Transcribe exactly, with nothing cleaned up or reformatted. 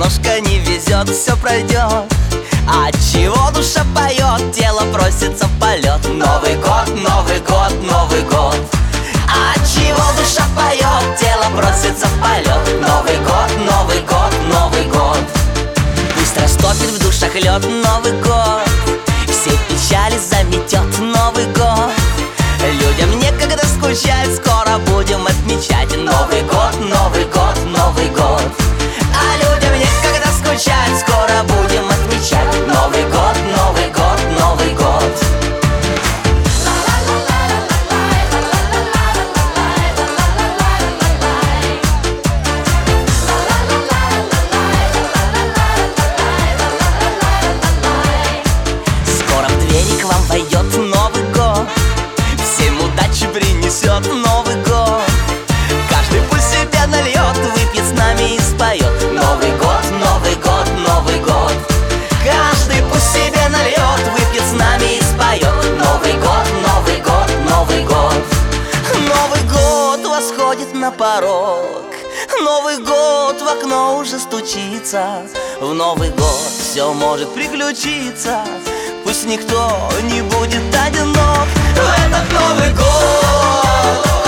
немножко не везет, все пройдет. От чего душа поет, тело просится в полет. Новый год, Новый год, Новый год. От чего душа поет, тело просится в полет. Новый год, Новый год, Новый год. Пусть растопит в душах лед Новый год, все печали заметет Новый год. Людям некогда скучать, скоро будем отмечать Новый год, Новый год, Новый год. А людям некогда скучать, скоро будем отмечать Новый год, Новый год, Новый год. Скоро в двери к вам войдет Новый год, всем удачи принесет Новый год. Каждый пусть себе нальет, выпьет с нами и споет Новый год, Новый год, Новый год. Каждый пусть себе нальет, выпьет с нами и споет Новый год, Новый год, Новый год. Новый год восходит на порог, Новый год в окно уже стучится. В Новый год все может приключиться, пусть никто не будет одинок в этот Новый год.